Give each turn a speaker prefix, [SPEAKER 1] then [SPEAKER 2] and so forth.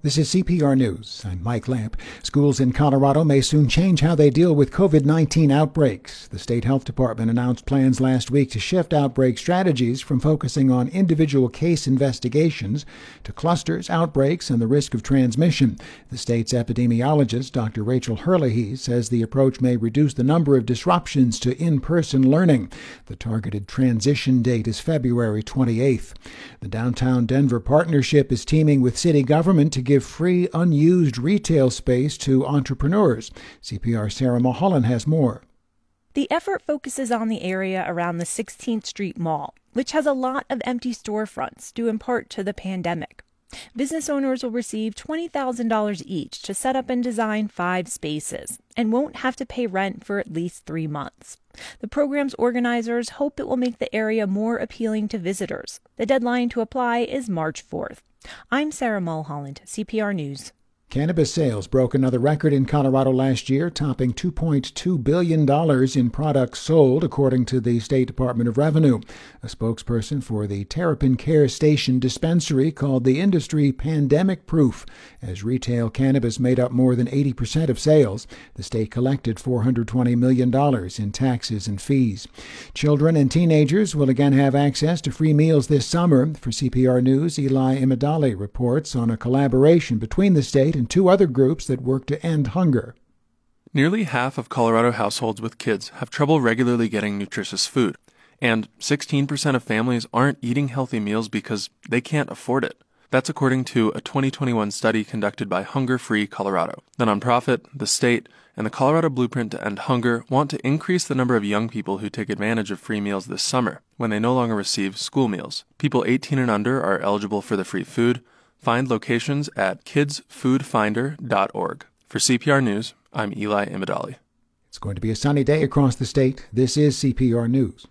[SPEAKER 1] This is CPR News. I'm Mike Lamp. Schools in Colorado may soon change how they deal with COVID-19 outbreaks. The state health department announced plans last week to shift outbreak strategies from focusing on individual case investigations to clusters, outbreaks, and the risk of transmission. The state's epidemiologist, Dr. Rachel Herlihy, says the approach may reduce the number of disruptions to in-person learning. The targeted transition date is February 28th. The Downtown Denver Partnership is teaming with city government to give free unused retail space to entrepreneurs. CPR's Sarah Mulholland has more.
[SPEAKER 2] The effort focuses on the area around the 16th Street Mall, which has a lot of empty storefronts due in part to the pandemic. Business owners will receive $20,000 each to set up and design 5 spaces and won't have to pay rent for at least 3 months. The program's organizers hope it will make the area more appealing to visitors. The deadline to apply is March 4th. I'm Sarah Mulholland, CPR News.
[SPEAKER 1] Cannabis sales broke another record in Colorado last year, topping $2.2 billion in products sold, according to the State Department of Revenue. A spokesperson for the Terrapin Care Station dispensary called the industry pandemic-proof, as retail cannabis made up more than 80% of sales. The state collected $420 million in taxes and fees. Children and teenagers will again have access to free meals this summer. For CPR News, Eli Imedali reports on a collaboration between the state and 2 other groups that work to end hunger.
[SPEAKER 3] Nearly half of Colorado households with kids have trouble regularly getting nutritious food, and 16% of families aren't eating healthy meals because they can't afford it. That's according to a 2021 study conducted by Hunger Free Colorado. The nonprofit, the state, and the Colorado Blueprint to End Hunger want to increase the number of young people who take advantage of free meals this summer when they no longer receive school meals. People 18 and under are eligible for the free food. Find locations at kidsfoodfinder.org. For CPR News, I'm Eli Imedali.
[SPEAKER 1] It's going to be a sunny day across the state. This is CPR News.